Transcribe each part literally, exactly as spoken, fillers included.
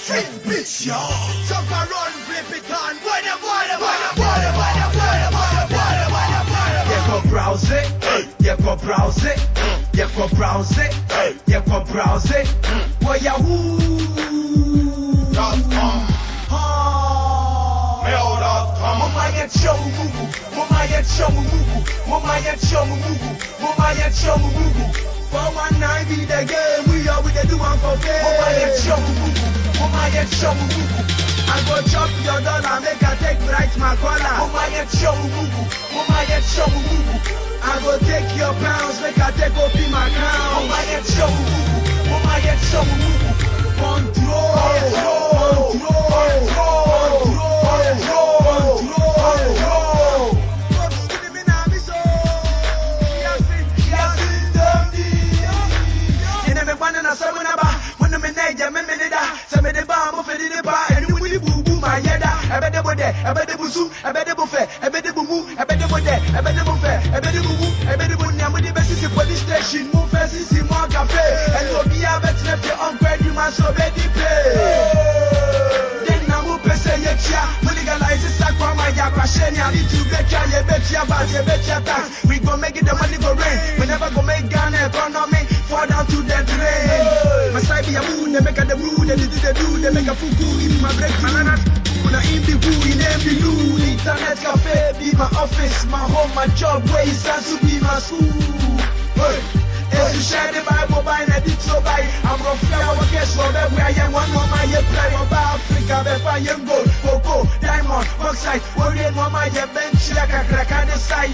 Sing bitch, yo. Jump and run, flip it on. What a, what a, what a, what a, what a, what a, what a, what a, what a, what a. Yeah, go browse it. Yeah, go browse it. Yeah, go browse it. Yeah, go browse it. What Yahoo? Dot com. Mail dot com. Mama ya chomu mugu. Mama ya chomu mugu. Mama ya chomu mugu. Mama ya chomu mugu. four one nine be the game. We are with the do one for fame. Mama ya chomu mugu. Mama ya chomu mugu. I go chop your dollar, make I take bright my collar. Mama ya chomu mugu. Mama ya chomu mugu. I go take your pounds, make I take up in my crown. Mama ya chomu mugu. Mama ya chomu mugu. Control, control, control, control, control. You never want to say when I buy, when I'm in there, me me da. Say me the bar, mo fe the bar, and you will boo boo my yeda. I bet the boy there, I bet the busu, I bet the buffet, I bet the boo boo, I bet the boy there, I bet the buffet, I bet the boo boo, I bet the boo. Now with the best is the police station, move fast is the more cafe, and you'll be a better left your uncle, you must obey the pay. Then now who pay say you chia, we legalize this like from my yapashen, I need to get ya, you bet ya bad, you bet ya tax. We gon' make it the money go rain, we never go make Ghana economy fall down to the drain. My side be a moon, they make a the rule, they do the do, they make a fuku in my breakthrough. Now in the woo, in every loo, internet cafe be my office, my home, my job, where is that to be my school. Hey, as you share the Bible by and edit so by, I'm rough now, I guess what where I am one more my year play about Africa, where I am gold, cocoa, diamond, bauxite, worrying one my year bench like a crack on the side.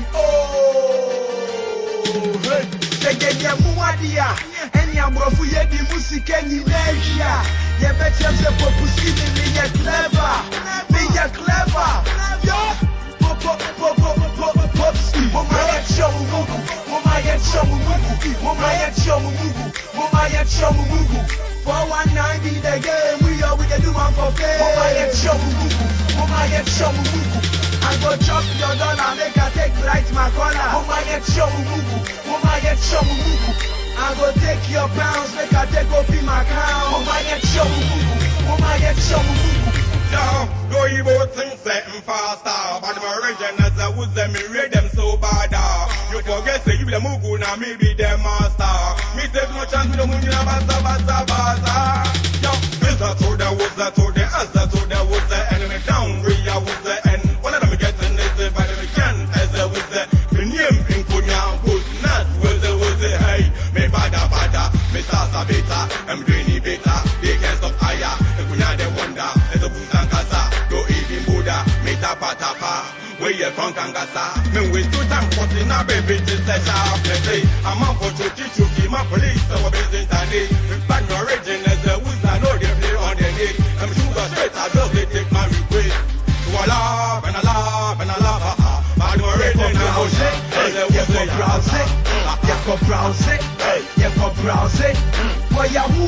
Oh, hey, they get your muadia, and I'm rough with the music and the media. You bet you have to pussy me, you're clever, me, you're clever. Yo, pop, pop, pop, pop, pop, pop, ski. Mama ya chomu mugu, mama ya chomu mugu, mama ya chomu mugu, mama ya chomu mugu. four one nine be the game, we are with the do one for fame. Mama ya chomu mugu, mama ya chomu mugu. I go chop your dollar, make I take right my collar. Mama ya chomu mugu, mama ya chomu mugu. I go take your pounds, make I take up in my crown. Mama ya chomu mugu, mama ya chomu mugu. Now, go evil things setting faster, but my originals I was them, me read them so bad. You forget say you be the mugu, now me be the master. Me take no chance with the mugu, now basa basa basa. Yo, is that all there was that all there, as that all there was the enemy down, where I was the end. One of them getting this, but them can as there was the name in Punya, was not was the was the hey. Me bada bada, me sasa beta, I'm doing it better. They can't stop higher, if we not the wonder, it's a busan kasa, go even Buddha, me tapa tapa, where you from Kangasa, me waste two time putting a baby to the sharp, let's say, I'm out for chuki chuki, my police, so I'm busy today, but no original, the woods I know they play on the day, I'm sugar straight, I just they take my request, so I laugh and I laugh and I laugh, but no original, you go browse it, you go browse it, you go browse it, for Yahoo.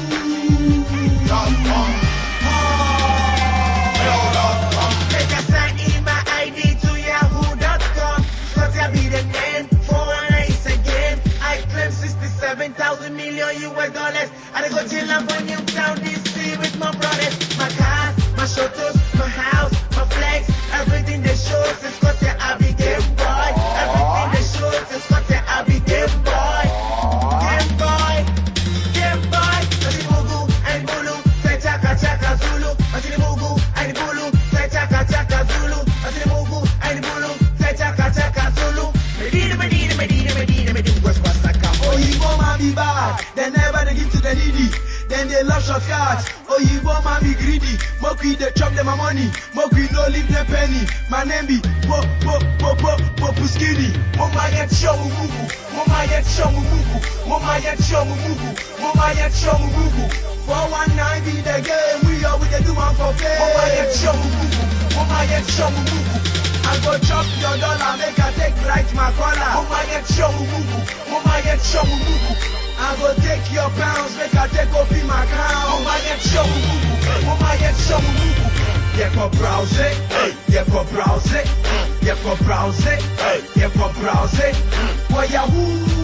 Take a sign in my I D to yahoo dot com. Cause I be the name for one race again. I claim sixty-seven thousand million U S dollars. I go chill up on Newtown D C with my brothers. My cars, my shuttles, my house, my flags, everything they shows is cause I be game boy. Everything they shows is cause I be game boy. Game boy, game boy. Mati mugu and bulu, say chaka chaka Zulu. Mati mugu and bulu, say chaka chaka Zulu. Mati mugu and bulu, say chaka chaka Zulu. Medina, Medina, Medina, Medina, Medina, West Wasaka. Oh, you want mommy bad, they never they give to the needy. Then they love shortcuts. Oh, you want mommy greedy. Moki they chop them my money. Moki no leave them penny. My name be Bo Bo Bo Bo Bo Puskini. Mama ya chomu mugu. Mama ya chomu mugu. Mama ya chomu mugu. Mama ya chomu mugu. four one nine be the game. We are with the do one for fame. Mama ya chomu mugu. Mama ya chomu mugu. I go chop your dollar, make I take right my collar. Mama ya chomu mugu. Mama ya chomu mugu. I go take your pounds, make I take up in my crown. Mama ya chomu mugu. Mama ya chomu mugu. Yeah, go browse it. Yeah, go browse it. Yeah, go browse it. Yeah, go browse it. For Yahoo.